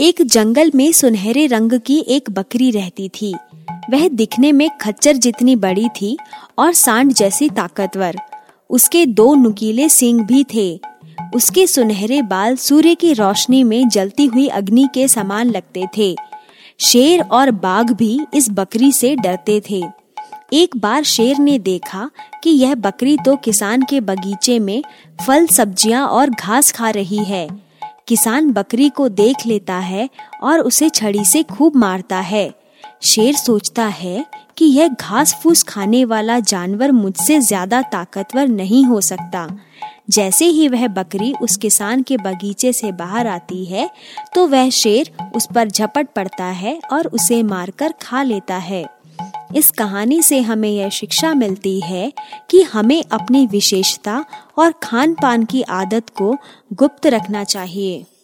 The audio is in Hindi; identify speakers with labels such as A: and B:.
A: एक जंगल में सुनहरे रंग की एक बकरी रहती थी। वह दिखने में खच्चर जितनी बड़ी थी और सांड जैसी ताकतवर। उसके 2 नुकीले सींग भी थे। उसके सुनहरे बाल सूर्य की रोशनी में जलती हुई अग्नि के समान लगते थे। शेर और बाघ भी इस बकरी से डरते थे। एक बार शेर ने देखा कि यह बकरी तो किसान के बगीचे में फल, सब्जियां और घास खा रही है। किसान बकरी को देख लेता है और उसे छड़ी से खूब मारता है। शेर सोचता है कि यह घास फूस खाने वाला जानवर मुझसे ज्यादा ताकतवर नहीं हो सकता। जैसे ही वह बकरी उस किसान के बगीचे से बाहर आती है तो वह शेर उस पर झपट पड़ता है और उसे मारकर खा लेता है। इस कहानी से हमें यह शिक्षा मिलती है कि हमें अपनी विशेषता और खान पान की आदत को गुप्त रखना चाहिए।